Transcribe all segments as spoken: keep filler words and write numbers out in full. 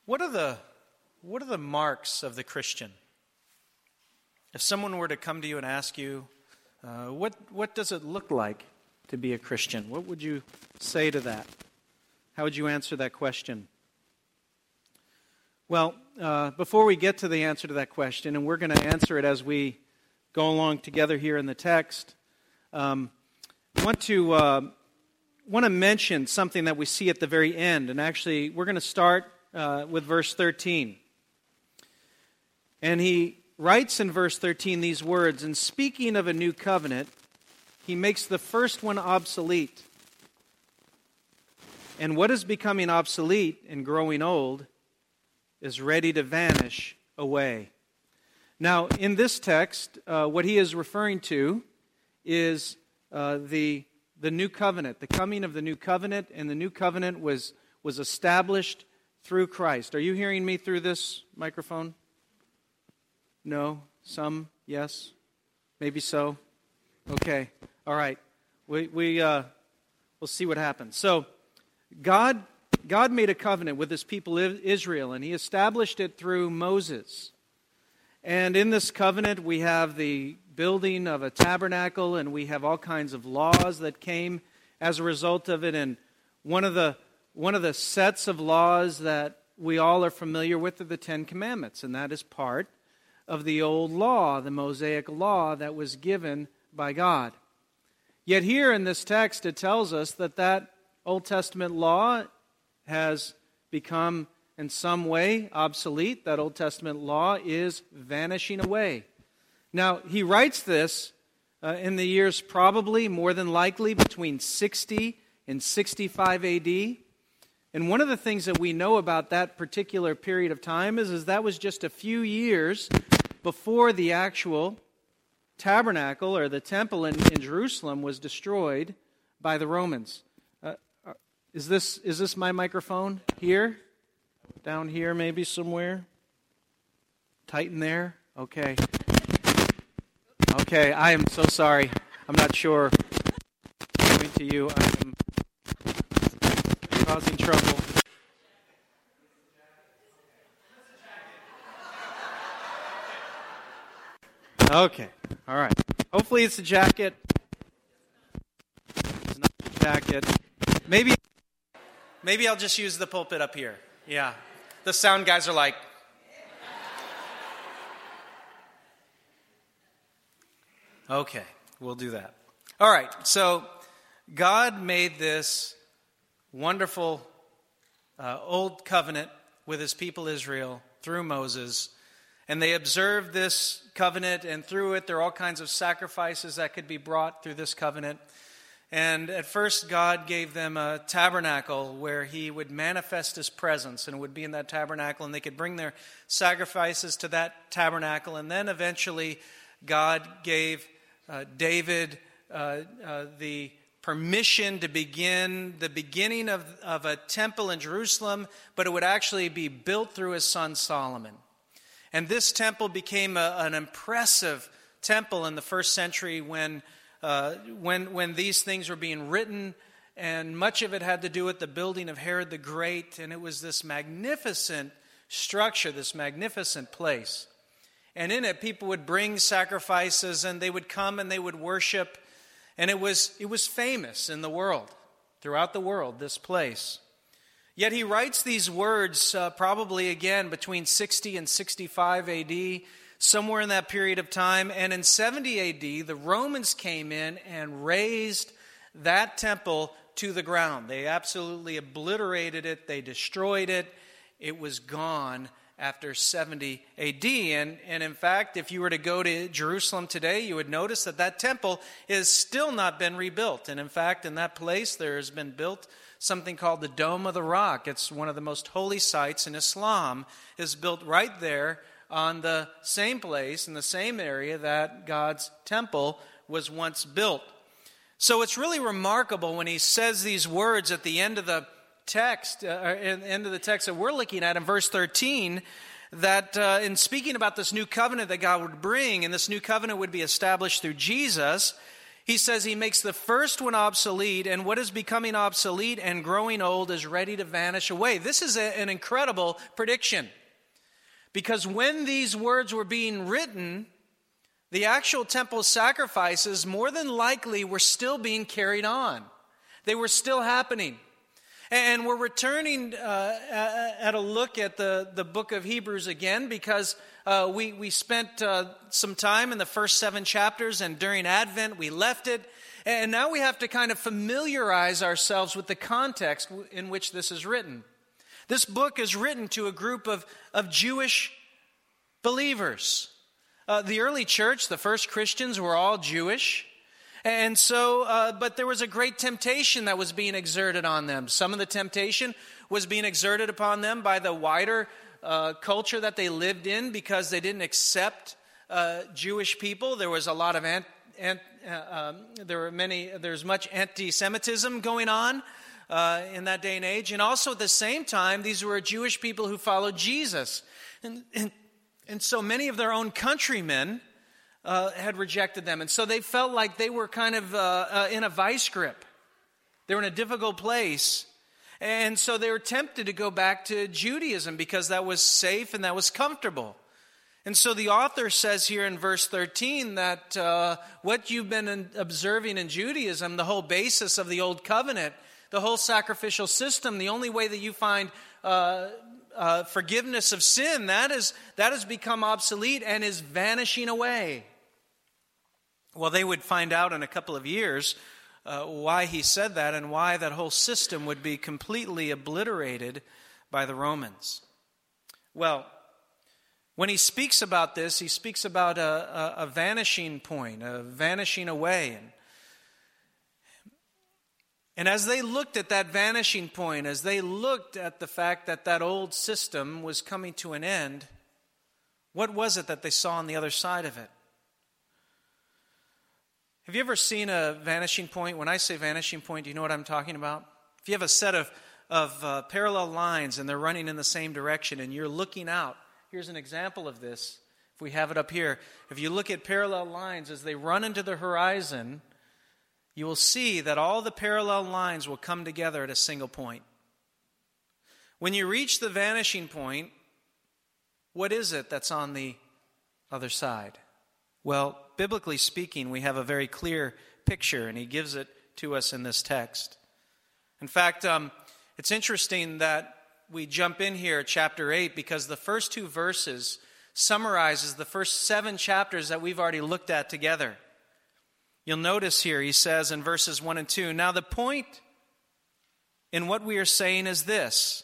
What are the what are the marks of the Christian? If someone were to come to you and ask you, uh, what what does it look like to be a Christian? What would you say to that? How would you answer that question? Well, uh, before we get to the answer to that question, and we're going to answer it as we go along together here in the text, um, I want to uh, want to mention something that we see at the very end, and actually we're going to start uh, with verse thirteen. And he writes in verse thirteen these words, "And speaking of a new covenant, he makes the first one obsolete. And what is becoming obsolete and growing old is ready to vanish away." Now, in this text, uh, what he is referring to is uh, the the new covenant, the coming of the new covenant, and the new covenant was was established through Christ. Are you hearing me through this microphone? No? Some? Yes? Maybe so? Okay. All right. We we uh, we'll see what happens. So, God God made a covenant with His people Israel, and He established it through Moses. And in this covenant, we have the building of a tabernacle, and we have all kinds of laws that came as a result of it. And one of the one of the sets of laws that we all are familiar with are the Ten Commandments, and that is part of the old law, the Mosaic law that was given by God. Yet here in this text, it tells us that that Old Testament law has become in some way obsolete. That Old Testament law is vanishing away. Now, he writes this uh, in the years probably, more than likely, between sixty and sixty-five A D. And one of the things that we know about that particular period of time is, is that was just a few years before the actual tabernacle or the temple in, in Jerusalem was destroyed by the Romans. Uh, is this is this my microphone here? Down here maybe somewhere? Tighten there? Okay. Okay, I am so sorry. I'm not sure. Coming to you, I am causing trouble. Okay, all right. Hopefully it's a jacket. It's not a jacket. Maybe, maybe I'll just use the pulpit up here. Yeah. The sound guys are like... Okay, we'll do that. All right, so God made this wonderful uh, old covenant with His people Israel through Moses, and they observed this covenant, and through it there are all kinds of sacrifices that could be brought through this covenant. And at first God gave them a tabernacle where He would manifest His presence, and it would be in that tabernacle, and they could bring their sacrifices to that tabernacle. And then eventually God gave uh, David uh, uh, the permission to begin the beginning of, of a temple in Jerusalem, but it would actually be built through his son Solomon. And this temple became a, an impressive temple in the first century when Uh, when when these things were being written, and much of it had to do with the building of Herod the Great, and it was this magnificent structure, this magnificent place. And in it, people would bring sacrifices, and they would come and they would worship, and it was it was famous in the world, throughout the world, this place. Yet he writes these words uh, probably again between sixty and sixty-five A D, somewhere in that period of time. And in seventy A D, the Romans came in and razed that temple to the ground. They absolutely obliterated it. They destroyed it. It was gone after seventy A D. And, and in fact, if you were to go to Jerusalem today, you would notice that that temple has still not been rebuilt. And in fact, in that place, there has been built something called the Dome of the Rock. It's one of the most holy sites in Islam. It's built right there on the same place, in the same area that God's temple was once built. So it's really remarkable when he says these words at the end of the text, uh, at the end of the text that we're looking at in verse thirteen, that uh, in speaking about this new covenant that God would bring, and this new covenant would be established through Jesus, He says he makes the first one obsolete, and what is becoming obsolete and growing old is ready to vanish away. This is a, an incredible prediction, because when these words were being written, the actual temple sacrifices more than likely were still being carried on. They were still happening. And we're returning uh, at a look at the, the book of Hebrews again, because uh, we, we spent uh, some time in the first seven chapters, and during Advent we left it. And now we have to kind of familiarize ourselves with the context in which this is written. This book is written to a group of, of Jewish believers. Uh, the early church, the first Christians, were all Jewish. And so, uh, but there was a great temptation that was being exerted on them. Some of the temptation was being exerted upon them by the wider uh, culture that they lived in, because they didn't accept uh, Jewish people. There was a lot of ant, ant, uh, um, there were many. There's much anti-Semitism going on uh, in that day and age, and also at the same time, these were Jewish people who followed Jesus, and and, and so many of their own countrymen Uh, had rejected them. And so they felt like they were kind of uh, uh, in a vice grip. They were in a difficult place. And so they were tempted to go back to Judaism, because that was safe and that was comfortable. And so the author says here in verse thirteen that uh, what you've been in, observing in Judaism, the whole basis of the Old Covenant, the whole sacrificial system, the only way that you find uh, uh, forgiveness of sin, that is that has become obsolete and is vanishing away. Well, they would find out in a couple of years uh, why he said that, and why that whole system would be completely obliterated by the Romans. Well, when he speaks about this, he speaks about a, a, a vanishing point, a vanishing away. And, and as they looked at that vanishing point, as they looked at the fact that that old system was coming to an end, what was it that they saw on the other side of it? Have you ever seen a vanishing point? When I say vanishing point, do you know what I'm talking about? If you have a set of, of uh, parallel lines and they're running in the same direction and you're looking out, here's an example of this. If we have it up here, if you look at parallel lines as they run into the horizon, you will see that all the parallel lines will come together at a single point. When you reach the vanishing point, what is it that's on the other side? Well, biblically speaking, we have a very clear picture, and he gives it to us in this text. In fact, um, it's interesting that we jump in here, chapter eight, because the first two verses summarizes the first seven chapters that we've already looked at together. You'll notice here, he says in verses one and two, "Now the point in what we are saying is this: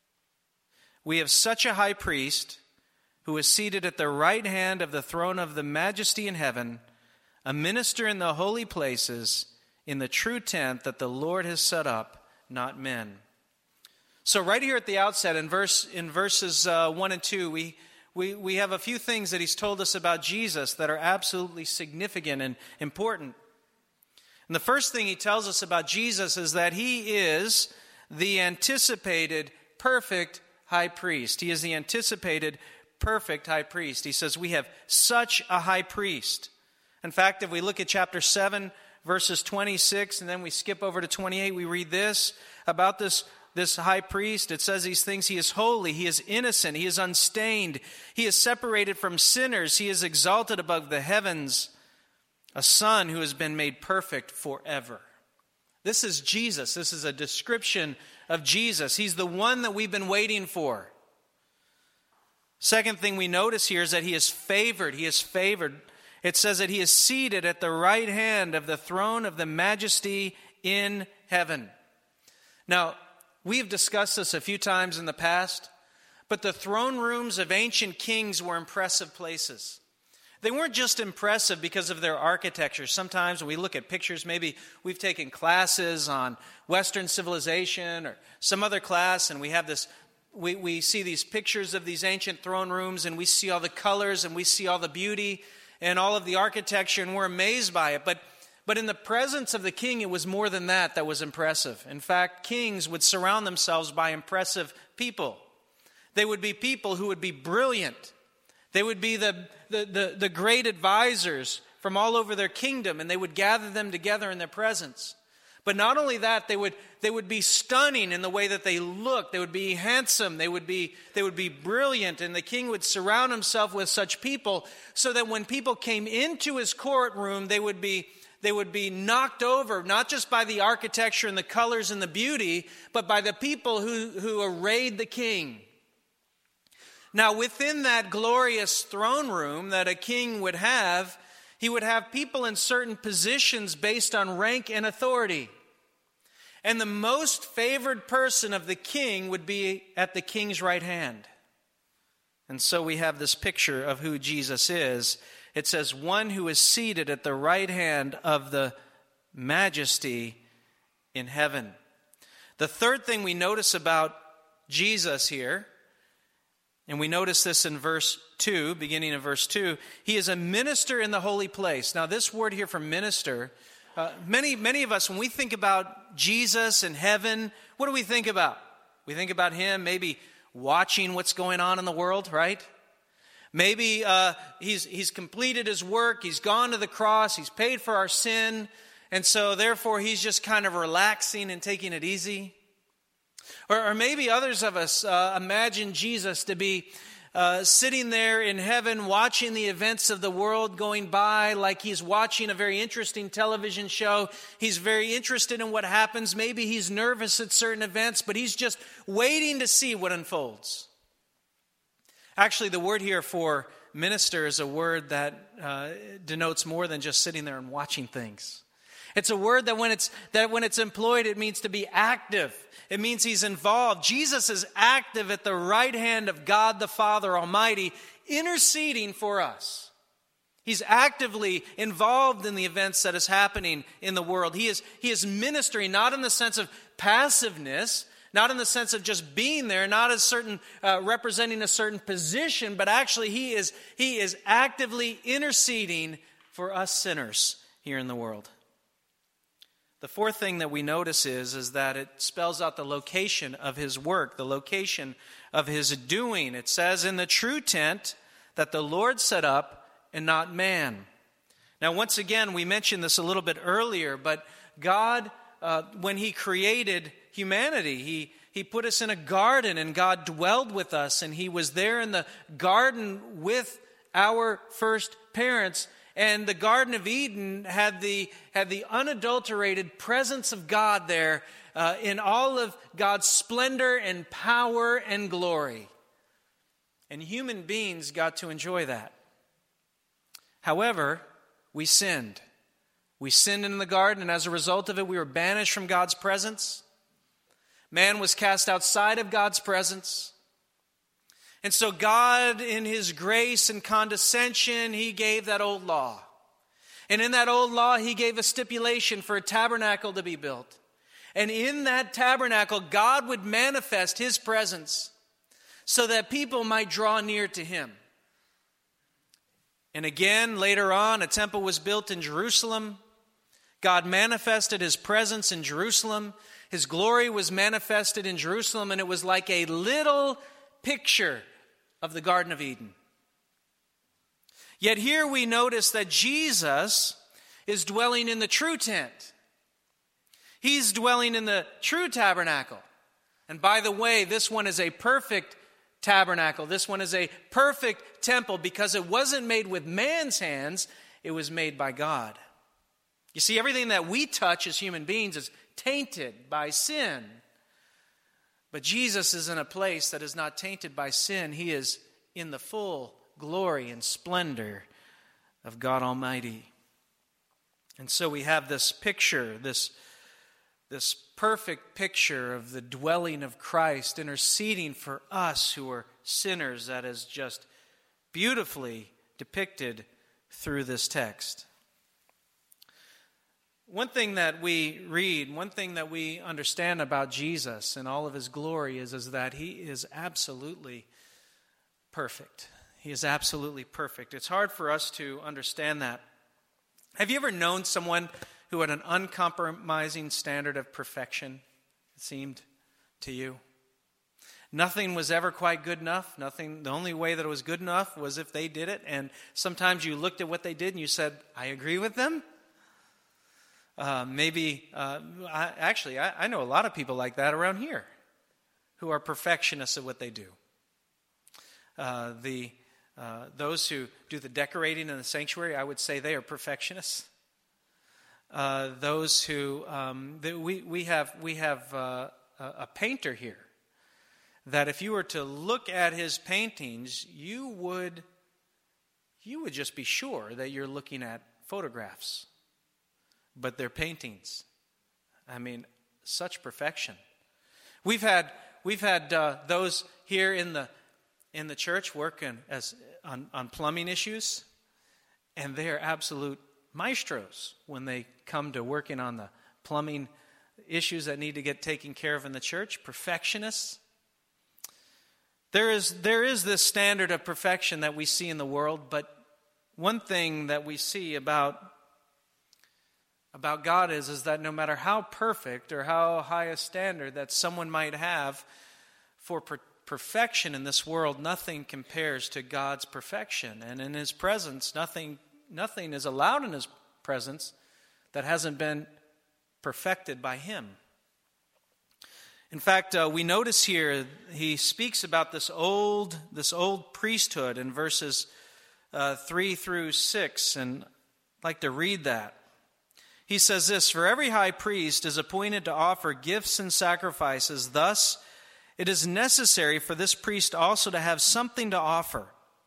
we have such a high priest who is seated at the right hand of the throne of the majesty in heaven, a minister in the holy places, in the true tent that the Lord has set up, not men." So right here at the outset, in verse in verses uh, one and two, we, we, we have a few things that he's told us about Jesus that are absolutely significant and important. And the first thing he tells us about Jesus is that he is the anticipated perfect high priest. He is the anticipated perfect high priest. He says we have such a high priest. In fact, if we look at chapter seven, verses twenty-six, and then we skip over to twenty-eight, we read this about this, this high priest. It says these things: he is holy, he is innocent, he is unstained, he is separated from sinners, he is exalted above the heavens, a son who has been made perfect forever. This is Jesus. This is a description of Jesus. He's the one that we've been waiting for. Second thing we notice here is that he is favored. He is favored. It says that he is seated at the right hand of the throne of the majesty in heaven. Now, we've discussed this a few times in the past, but the throne rooms of ancient kings were impressive places. They weren't just impressive because of their architecture. Sometimes when we look at pictures, maybe we've taken classes on Western civilization or some other class, and we have this We, we see these pictures of these ancient throne rooms, and we see all the colors, and we see all the beauty and all of the architecture, and we're amazed by it. But, but in the presence of the king, it was more than that that was impressive. In fact, kings would surround themselves by impressive people. They would be people who would be brilliant. They would be the, the, the, the great advisors from all over their kingdom, and they would gather them together in their presence. But not only that, they would they would be stunning in the way that they looked. They would be handsome. They would be they would be brilliant, and the king would surround himself with such people so that when people came into his courtroom, they would be they would be knocked over, not just by the architecture and the colors and the beauty, but by the people who, who arrayed the king. Now, within that glorious throne room that a king would have, he would have people in certain positions based on rank and authority. And the most favored person of the king would be at the king's right hand. And so we have this picture of who Jesus is. It says, one who is seated at the right hand of the majesty in heaven. The third thing we notice about Jesus here, and we notice this in verse two, beginning in verse two, he is a minister in the holy place. Now this word here for minister, uh, many, many of us, when we think about Jesus and heaven, what do we think about? We think about him maybe watching what's going on in the world, right? Maybe uh, he's, he's completed his work, he's gone to the cross, he's paid for our sin, and so therefore he's just kind of relaxing and taking it easy. Or, or maybe others of us uh, imagine Jesus to be uh, sitting there in heaven watching the events of the world going by like he's watching a very interesting television show. He's very interested in what happens. Maybe he's nervous at certain events, but he's just waiting to see what unfolds. Actually, the word here for minister is a word that uh, denotes more than just sitting there and watching things. It's a word that when it's that when it's employed, it means to be active. It means he's involved. Jesus is active at the right hand of God the Father Almighty, interceding for us. He's actively involved in the events that is happening in the world. He is, he is ministering, not in the sense of passiveness, not in the sense of just being there, not as certain uh, representing a certain position, but actually he is, he is actively interceding for us sinners here in the world. The fourth thing that we notice is, is that it spells out the location of his work, the location of his doing. It says, in the true tent that the Lord set up and not man. Now, once again, we mentioned this a little bit earlier, but God, uh, when he created humanity, he, he put us in a garden, and God dwelled with us, and he was there in the garden with our first parents. And the Garden of Eden had the, had the unadulterated presence of God there uh, in all of God's splendor and power and glory. And human beings got to enjoy that. However, we sinned. We sinned in the garden, and as a result of it, we were banished from God's presence. Man was cast outside of God's presence. And so God, in his grace and condescension, he gave that old law. And in that old law, he gave a stipulation for a tabernacle to be built. And in that tabernacle, God would manifest his presence so that people might draw near to him. And again, later on, a temple was built in Jerusalem. God manifested his presence in Jerusalem. His glory was manifested in Jerusalem, and it was like a little picture of the Garden of Eden. Yet here we notice that Jesus is dwelling in the true tent. He's dwelling in the true tabernacle. And by the way, this one is a perfect tabernacle. This one is a perfect temple because it wasn't made with man's hands, it was made by God. You see, everything that we touch as human beings is tainted by sin. But Jesus is in a place that is not tainted by sin. He is in the full glory and splendor of God Almighty. And so we have this picture, this, this perfect picture of the dwelling of Christ interceding for us who are sinners that is just beautifully depicted through this text. One thing that we read, one thing that we understand about Jesus and all of his glory is, is that he is absolutely perfect. He is absolutely perfect. It's hard for us to understand that. Have you ever known someone who had an uncompromising standard of perfection, it seemed to you? Nothing was ever quite good enough. Nothing. The only way that it was good enough was if they did it. And sometimes you looked at what they did and you said, I agree with them. Uh, maybe, uh, I, actually, I, I know a lot of people like that around here who are perfectionists at what they do. Uh, the uh, those who do the decorating in the sanctuary, I would say they are perfectionists. Uh, those who um, the, we we have we have uh, a, a painter here that if you were to look at his paintings, you would you would just be sure that you're looking at photographs, but they're paintings. I mean, such perfection. We've had we've had uh, those here in the in the church working as on, on plumbing issues, and they are absolute maestros when they come to working on the plumbing issues that need to get taken care of in the church. Perfectionists. There is there is this standard of perfection that we see in the world, but one thing that we see about about God is, is that no matter how perfect or how high a standard that someone might have for per- perfection in this world, nothing compares to God's perfection. And in His presence, nothing nothing is allowed in His presence that hasn't been perfected by Him. In fact, uh, we notice here he speaks about this old this old priesthood in verses uh, three through six, and I'd like to read that. He says this, "For every high priest is appointed to offer gifts and sacrifices. Thus, it is necessary for this priest also to have something to offer.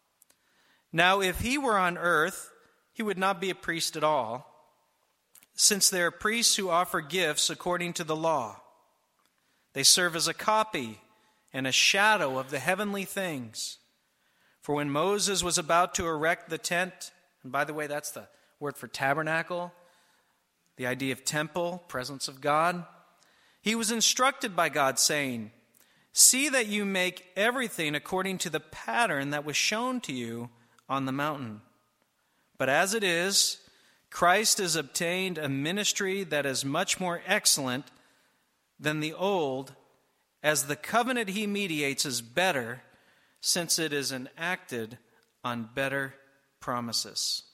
Now, if he were on earth, he would not be a priest at all, since there are priests who offer gifts according to the law. They serve as a copy and a shadow of the heavenly things. For when Moses was about to erect the tent," and by the way, that's the word for tabernacle, the idea of temple, presence of God, "he was instructed by God, saying, 'See that you make everything according to the pattern that was shown to you on the mountain. But as it is, Christ has obtained a ministry that is much more excellent than the old, as the covenant he mediates is better, since it is enacted on better promises.'"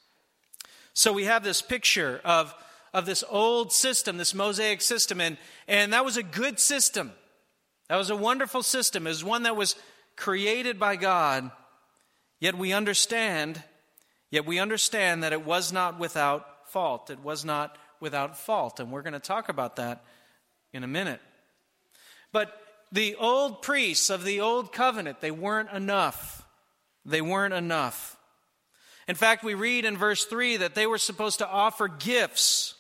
So we have this picture of, of this old system, this Mosaic system, and, and that was a good system. That was a wonderful system. It was one that was created by God, yet we understand, yet we understand that it was not without fault. It was not without fault, and we're going to talk about that in a minute. But the old priests of the old covenant, they weren't enough. They weren't enough. In fact, we read in verse three that they were supposed to offer gifts.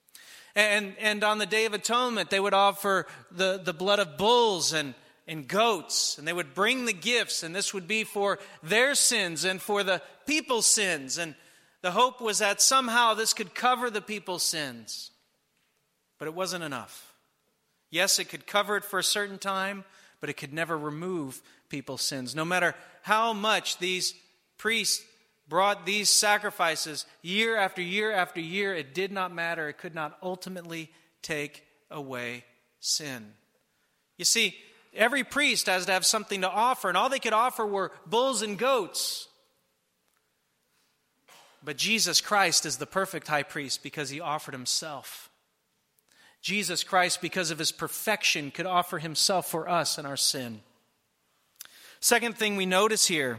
And, and on the Day of Atonement, they would offer the, the blood of bulls and, and goats. And they would bring the gifts, and this would be for their sins and for the people's sins. And the hope was that somehow this could cover the people's sins. But it wasn't enough. Yes, it could cover it for a certain time, but it could never remove people's sins. No matter how much these priests brought these sacrifices year after year after year, it did not matter. It could not ultimately take away sin. You see, every priest has to have something to offer, and all they could offer were bulls and goats. But Jesus Christ is the perfect high priest because he offered himself. Jesus Christ, because of his perfection, could offer himself for us and our sin. Second thing we notice here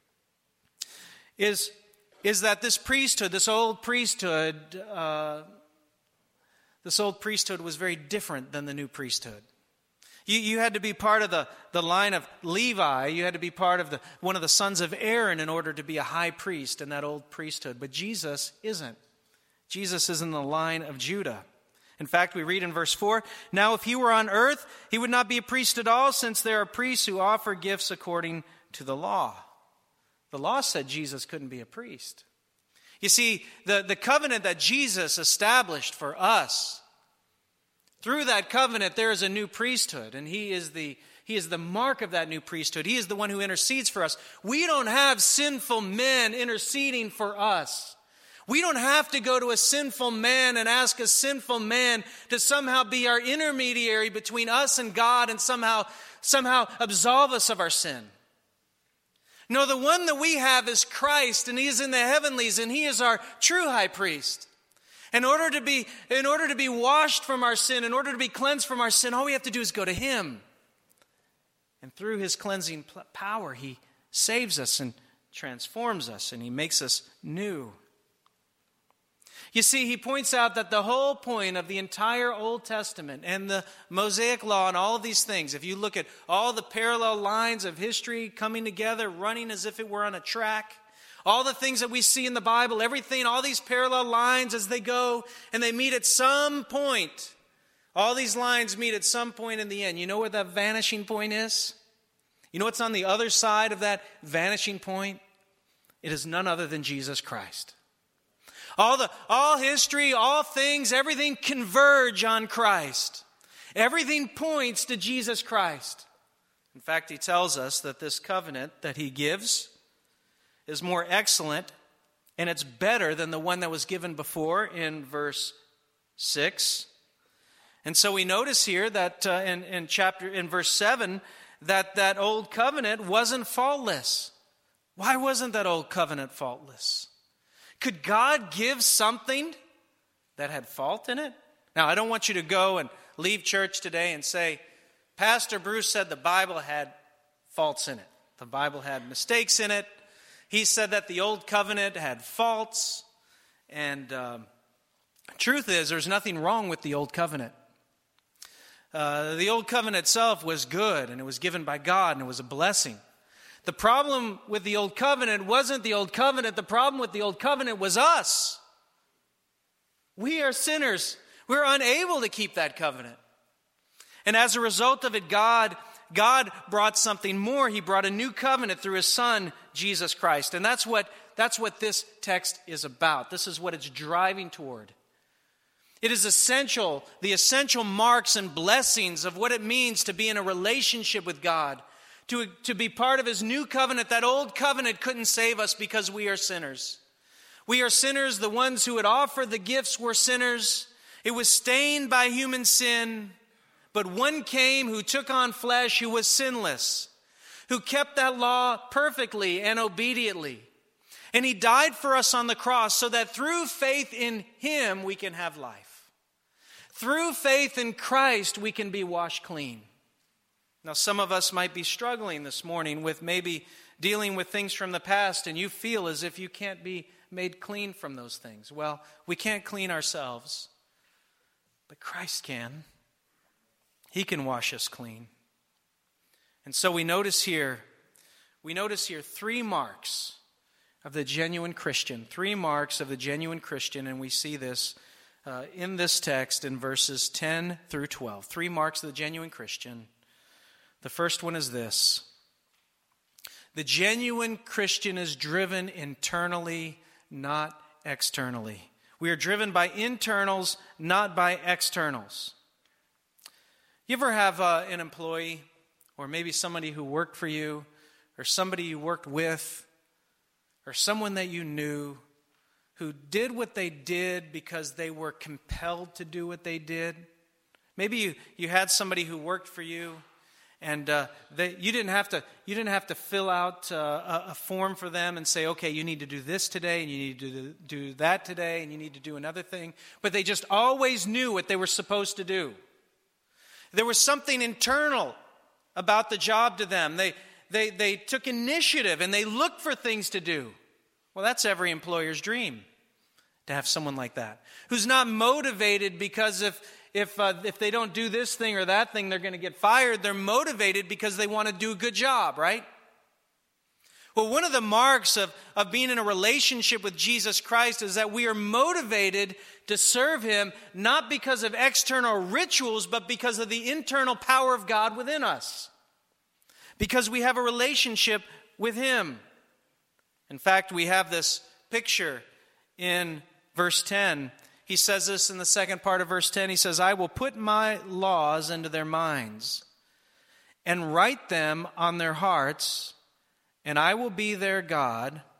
is, is that this priesthood, this old priesthood, uh, this old priesthood was very different than the new priesthood. You, you had to be part of the, the line of Levi. You had to be part of the one of the sons of Aaron in order to be a high priest in that old priesthood. But Jesus isn't. Jesus is in the line of Judah. In fact, we read in verse four, "Now if he were on earth, he would not be a priest at all, since there are priests who offer gifts according to the law." The law said Jesus couldn't be a priest. You see, the, the covenant that Jesus established for us, through that covenant there is a new priesthood, and he is the he is the mark of that new priesthood. He is the one who intercedes for us. We don't have sinful men interceding for us. We don't have to go to a sinful man and ask a sinful man to somehow be our intermediary between us and God and somehow, somehow absolve us of our sin. No, the one that we have is Christ, and he is in the heavenlies, and he is our true high priest. In order to be, in order to be washed from our sin, in order to be cleansed from our sin, all we have to do is go to him. And through his cleansing power, he saves us and transforms us, and he makes us new. You see, he points out that the whole point of the entire Old Testament and the Mosaic Law and all of these things, if you look at all the parallel lines of history coming together, running as if it were on a track, all the things that we see in the Bible, everything, all these parallel lines as they go and they meet at some point. All these lines meet at some point in the end. You know where that vanishing point is? You know what's on the other side of that vanishing point? It is none other than Jesus Christ. All the all history, all things, everything converge on Christ. Everything points to Jesus Christ. In fact, he tells us that this covenant that he gives is more excellent and it's better than the one that was given before in verse six. And so we notice here that uh, in, in chapter in verse seven that that old covenant wasn't faultless. Why wasn't that old covenant faultless? Could God give something that had fault in it? Now, I don't want you to go and leave church today and say, Pastor Bruce said the Bible had faults in it. The Bible had mistakes in it. He said that the old covenant had faults. And um, truth is, there's nothing wrong with the old covenant. Uh, the old covenant itself was good, and it was given by God, and it was a blessing. The problem with the old covenant wasn't the old covenant. The problem with the old covenant was us. We are sinners. We're unable to keep that covenant. And as a result of it, God, God brought something more. He brought a new covenant through his Son, Jesus Christ. And that's what, that's what this text is about. This is what it's driving toward. It is essential, the essential marks and blessings of what it means to be in a relationship with God. To, to be part of his new covenant. That old covenant couldn't save us because we are sinners. We are sinners. The ones who had offered the gifts were sinners. It was stained by human sin. But one came who took on flesh, who was sinless, who kept that law perfectly and obediently. And he died for us on the cross so that through faith in him we can have life. Through faith in Christ we can be washed clean. Now, some of us might be struggling this morning with maybe dealing with things from the past, and you feel as if you can't be made clean from those things. Well, we can't clean ourselves, but Christ can. He can wash us clean. And so we notice here, we notice here three marks of the genuine Christian, three marks of the genuine Christian, and we see this uh, in this text in verses ten through twelve. Three marks of the genuine Christian. The first one is this. The genuine Christian is driven internally, not externally. We are driven by internals, not by externals. You ever have uh, an employee, or maybe somebody who worked for you, or somebody you worked with, or someone that you knew, who did what they did because they were compelled to do what they did? Maybe you, you had somebody who worked for you, and uh, they, you didn't have to you didn't have to fill out uh, a, a form for them and say, okay, you need to do this today, and you need to do, do that today, and you need to do another thing. But they just always knew what they were supposed to do. There was something internal about the job to them. They they they took initiative and they looked for things to do. Well, that's every employer's dream, to have someone like that, who's not motivated because if If uh, if they don't do this thing or that thing, they're going to get fired. They're motivated because they want to do a good job, right? Well, one of the marks of, of being in a relationship with Jesus Christ is that we are motivated to serve him, not because of external rituals, but because of the internal power of God within us. Because we have a relationship with him. In fact, we have this picture in verse ten. He says this in the second part of verse ten. He says, I will put my laws into their minds and write them on their hearts, and I will be their God,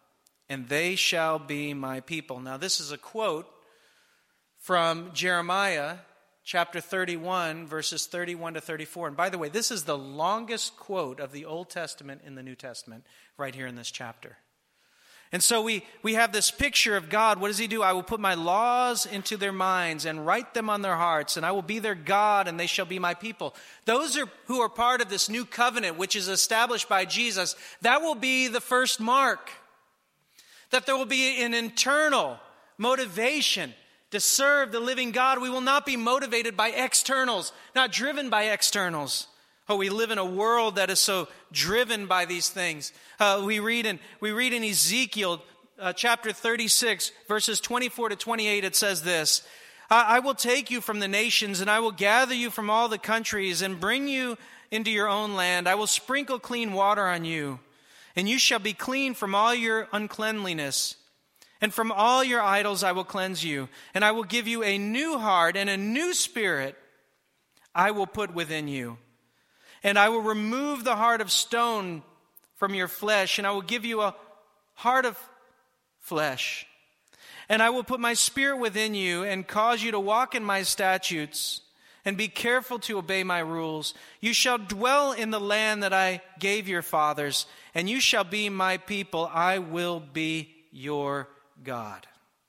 and they shall be my people. Now, this is a quote from Jeremiah chapter thirty-one, verses thirty-one to thirty-four. And by the way, this is the longest quote of the Old Testament in the New Testament right here in this chapter. And so we, we have this picture of God. What does he do? I will put my laws into their minds and write them on their hearts, and I will be their God, and they shall be my people. Those are, who are part of this new covenant, which is established by Jesus, that will be the first mark. That there will be an internal motivation to serve the living God. We will not be motivated by externals, not driven by externals. Oh, we live in a world that is so driven by these things. Uh, we read in we read in Ezekiel uh, chapter thirty-six, verses twenty-four to twenty-eight. It says this: I, "I will take you from the nations, and I will gather you from all the countries, and bring you into your own land. I will sprinkle clean water on you, and you shall be clean from all your uncleanliness. And from all your idols I will cleanse you, and I will give you a new heart, and a new spirit I will put within you. And I will remove the heart of stone from your flesh, and I will give you a heart of flesh. And I will put my spirit within you and cause you to walk in my statutes and be careful to obey my rules. You shall dwell in the land that I gave your fathers, and you shall be my people. I will be your God."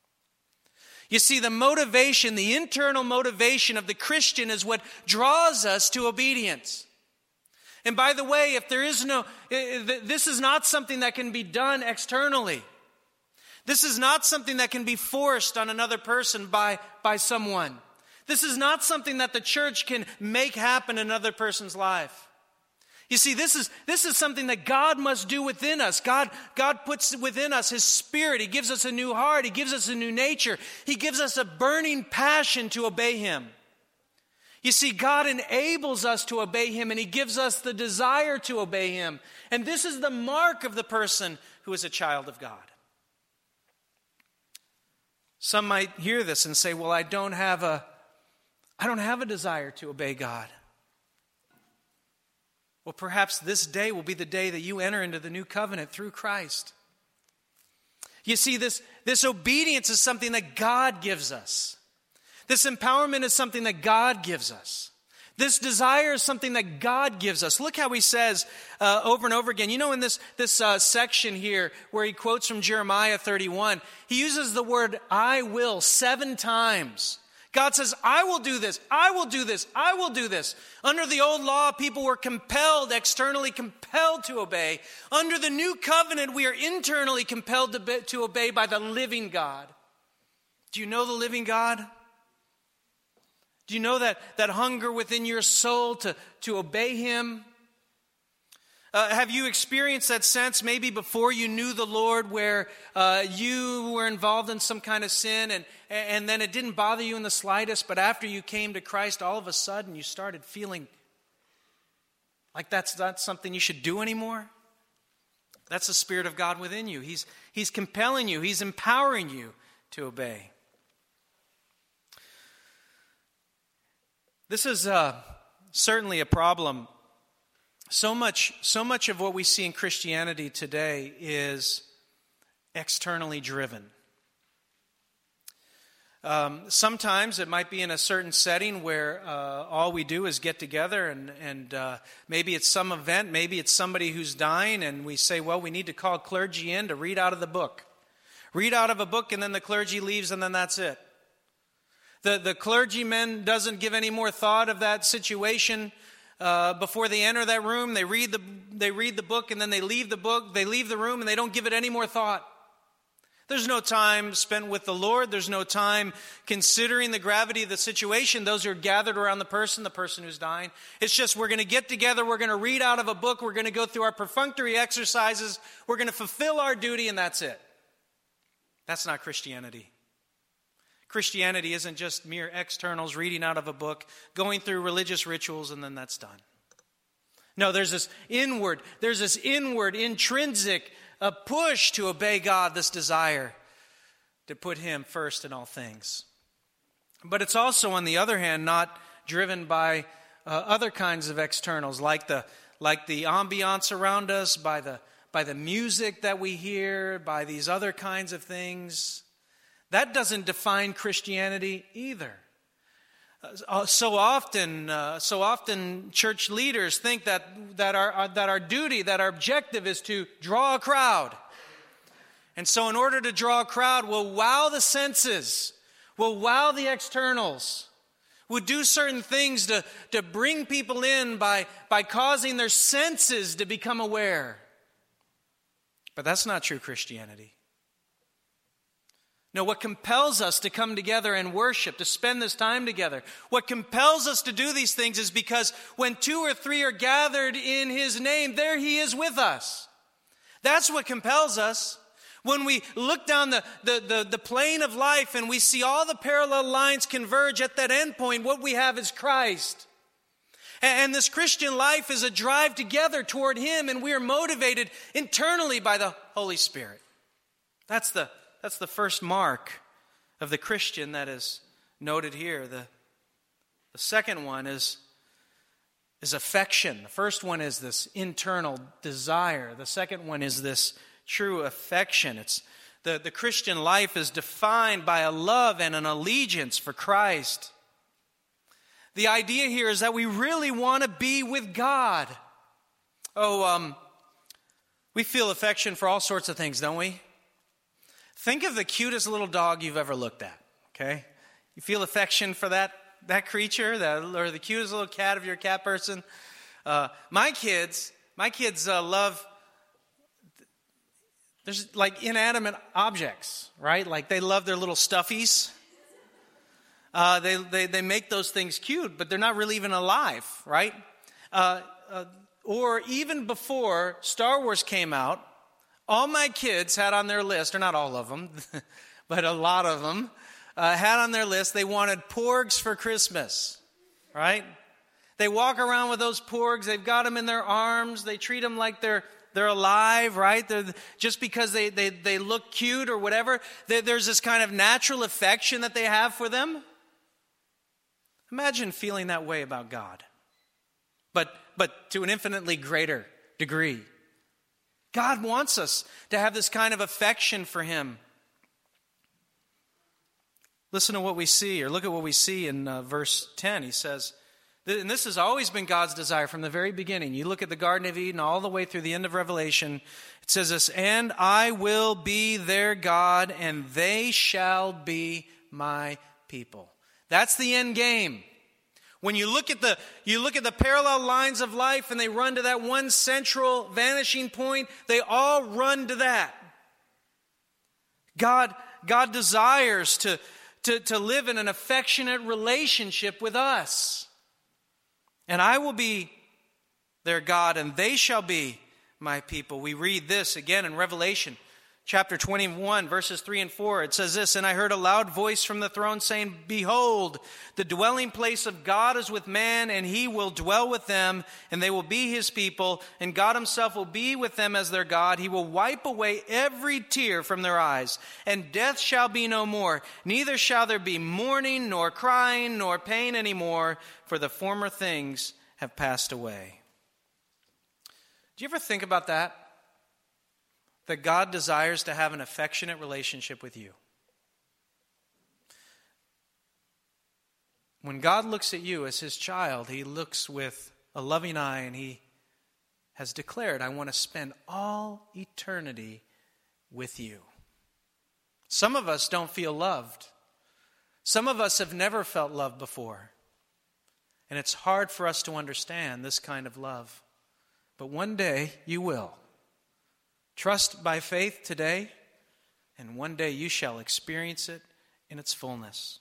You see, the motivation, the internal motivation of the Christian is what draws us to obedience. And by the way, if there is no, this is not something that can be done externally. This is not something that can be forced on another person by, by someone. This is not something that the church can make happen in another person's life. You see, this is, this is something that God must do within us. God, God puts within us His Spirit. He gives us a new heart. He gives us a new nature. He gives us a burning passion to obey Him. You see, God enables us to obey Him, and He gives us the desire to obey Him. And this is the mark of the person who is a child of God. Some might hear this and say, well, I don't have a, I don't have a desire to obey God. Well, perhaps this day will be the day that you enter into the new covenant through Christ. You see, this, this obedience is something that God gives us. This empowerment is something that God gives us. This desire is something that God gives us. Look how He says uh, over and over again. You know, in this, this uh, section here where He quotes from Jeremiah thirty-one, He uses the word "I will" seven times. God says, I will do this, I will do this, I will do this. Under the old law, people were compelled, externally compelled to obey. Under the new covenant, we are internally compelled to, be, to obey by the living God. Do you know the living God? Do you know that, that hunger within your soul to, to obey Him? Uh, have you experienced that sense maybe before you knew the Lord where uh, you were involved in some kind of sin and, and then it didn't bother you in the slightest, but after you came to Christ, all of a sudden you started feeling like that's not something you should do anymore? That's the Spirit of God within you. He's, he's compelling you. He's empowering you to obey. This is uh, certainly a problem. So much, so much of what we see in Christianity today is externally driven. Um, sometimes it might be in a certain setting where uh, all we do is get together and, and uh, maybe it's some event, maybe it's somebody who's dying, and we say, well, we need to call clergy in to read out of the book. Read out of a book, and then the clergy leaves, and then that's it. The, the clergyman doesn't give any more thought of that situation. Uh, before they enter that room, they read the they read the book, and then they leave the book. They leave the room, and they don't give it any more thought. There's no time spent with the Lord. There's no time considering the gravity of the situation. Those who are gathered around the person, the person who's dying. It's just we're going to get together. We're going to read out of a book. We're going to go through our perfunctory exercises. We're going to fulfill our duty, and that's it. That's not Christianity. Christianity isn't just mere externals, reading out of a book, going through religious rituals, and then that's done. No, there's this inward, there's this inward, intrinsic uh, push to obey God, this desire to put Him first in all things. But it's also, on the other hand, not driven by uh, other kinds of externals, like the like the ambiance around us, by the by the music that we hear, by these other kinds of things. That doesn't define Christianity either. Uh, so often, uh, so often, church leaders think that that our uh, that our duty, that our objective, is to draw a crowd. And so, in order to draw a crowd, we'll wow the senses, we'll wow the externals, we'll do certain things to to bring people in by by causing their senses to become aware. But that's not true Christianity. No, what compels us to come together and worship, to spend this time together, what compels us to do these things is because when two or three are gathered in His name, there He is with us. That's what compels us. When we look down the, the, the, the plane of life and we see all the parallel lines converge at that end point, what we have is Christ. And this Christian life is a drive together toward Him, and we are motivated internally by the Holy Spirit. That's the That's the first mark of the Christian that is noted here. The, the second one is, is affection. The first one is this internal desire. The second one is this true affection. It's the, the Christian life is defined by a love and an allegiance for Christ. The idea here is that we really want to be with God. Oh, um, we feel affection for all sorts of things, don't we? Think of the cutest little dog you've ever looked at, okay? You feel affection for that that creature, that, or the cutest little cat if you're a cat person. Uh, my kids, my kids uh, love, there's like inanimate objects, right? Like they love their little stuffies. Uh, they, they, they make those things cute, but they're not really even alive, right? Uh, uh, or even before Star Wars came out, all my kids had on their list, or not all of them, but a lot of them, uh, had on their list they wanted porgs for Christmas, right? They walk around with those porgs. They've got them in their arms. They treat them like they're they're alive, right? They're, just because they, they, they look cute or whatever, they, there's this kind of natural affection that they have for them. Imagine feeling that way about God, but but to an infinitely greater degree. God wants us to have this kind of affection for Him. Listen to what we see, or look at what we see in uh, verse ten. He says, and this has always been God's desire from the very beginning. You look at the Garden of Eden all the way through the end of Revelation. It says this, and I will be their God, and they shall be my people. That's the end game. When you look at the you look at the parallel lines of life and they run to that one central vanishing point, they all run to that. God, God desires to, to, to live in an affectionate relationship with us. And I will be their God, and they shall be my people. We read this again in Revelation chapter twenty-one, verses three and four. It says this, and I heard a loud voice from the throne saying, behold, the dwelling place of God is with man, and He will dwell with them, and they will be His people, and God Himself will be with them as their God. He will wipe away every tear from their eyes, and death shall be no more. Neither shall there be mourning, nor crying, nor pain anymore, for the former things have passed away. Do you ever think about that? That God desires to have an affectionate relationship with you. When God looks at you as His child, He looks with a loving eye, and He has declared, I want to spend all eternity with you. Some of us don't feel loved. Some of us have never felt love before. And it's hard for us to understand this kind of love. But one day you will. Trust by faith today, and one day you shall experience it in its fullness.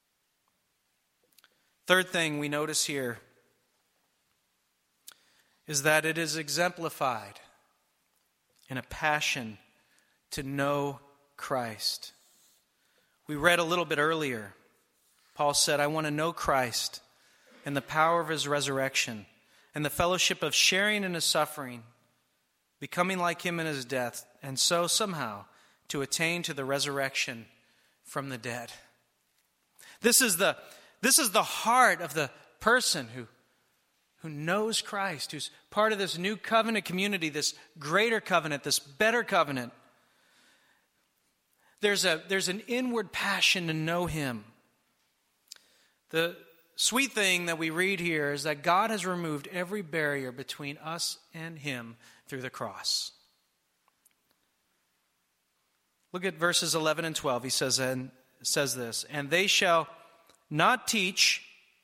Third thing we notice here is that it is exemplified in a passion to know Christ. We read a little bit earlier, Paul said, I want to know Christ and the power of His resurrection and the fellowship of sharing in His suffering, becoming like Him in His death, and so somehow to attain to the resurrection from the dead. This is the, this is the heart of the person who, who knows Christ, who's part of this new covenant community, this greater covenant, this better covenant, there's a there's an inward passion to know him. The sweet thing that we read here is that God has removed every barrier between us and him through the cross. Look at verses eleven and twelve. He says, and says this, and they shall not teach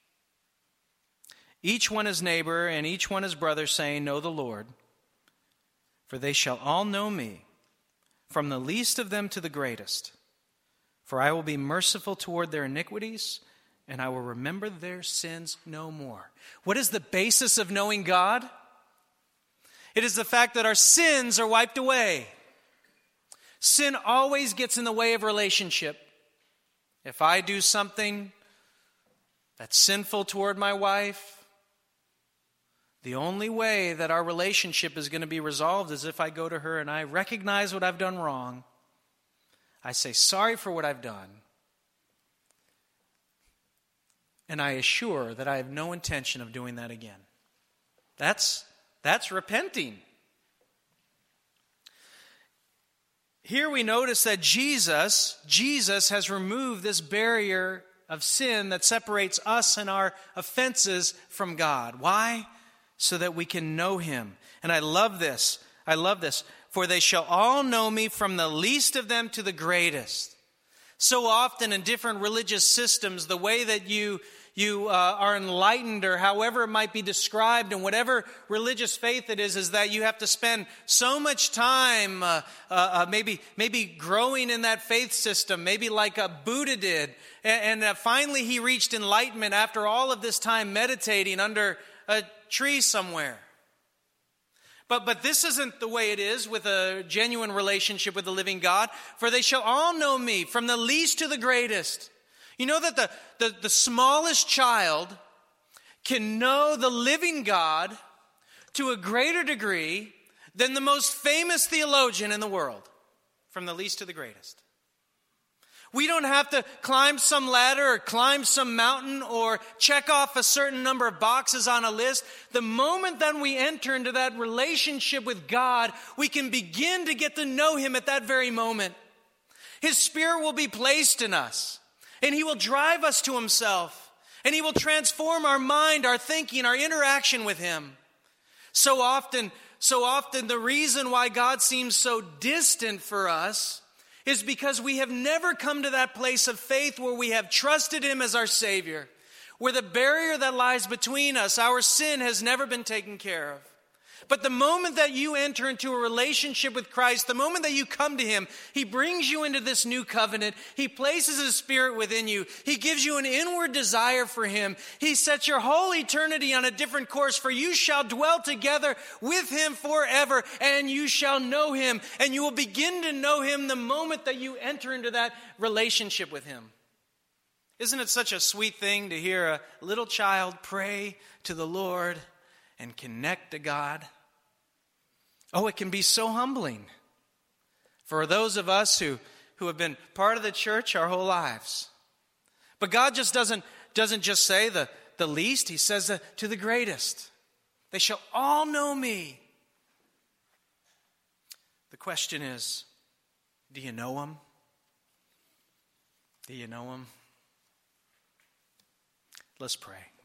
each one his neighbor and each one his brother, saying, know the Lord. For they shall all know me, from the least of them to the greatest. For I will be merciful toward their iniquities, and I will remember their sins no more. What is the basis of knowing God? It is the fact that our sins are wiped away. Sin always gets in the way of relationship. If I do something that's sinful toward my wife, the only way that our relationship is going to be resolved is if I go to her and I recognize what I've done wrong. I say sorry for what I've done. And I assure that I have no intention of doing that again. That's, that's repenting. Here we notice that Jesus, Jesus has removed this barrier of sin that separates us and our offenses from God. Why? So that we can know him. And I love this. I love this. For they shall all know me, from the least of them to the greatest. So often in different religious systems, the way that you you uh, are enlightened, or however it might be described, and whatever religious faith it is, is that you have to spend so much time uh, uh, uh, maybe maybe growing in that faith system, maybe like uh, Buddha did. And, and uh, finally he reached enlightenment after all of this time meditating under a tree somewhere. But, but this isn't the way it is with a genuine relationship with the living God. For they shall all know me, from the least to the greatest. You know that the, the, the smallest child can know the living God to a greater degree than the most famous theologian in the world, from the least to the greatest. We don't have to climb some ladder or climb some mountain or check off a certain number of boxes on a list. The moment that we enter into that relationship with God, we can begin to get to know him at that very moment. His Spirit will be placed in us, and he will drive us to himself, and he will transform our mind, our thinking, our interaction with him. So often, so often the reason why God seems so distant for us is because we have never come to that place of faith where we have trusted him as our Savior, where the barrier that lies between us, our sin, has never been taken care of. But the moment that you enter into a relationship with Christ, the moment that you come to him, he brings you into this new covenant. He places his Spirit within you. He gives you an inward desire for him. He sets your whole eternity on a different course, for you shall dwell together with him forever, and you shall know him. And you will begin to know him the moment that you enter into that relationship with him. Isn't it such a sweet thing to hear a little child pray to the Lord and connect to God? Oh, it can be so humbling for those of us who, who have been part of the church our whole lives. But God just doesn't, doesn't just say the, the least, he says the, to the greatest. They shall all know me. The question is, do you know him? Do you know him? Let's pray.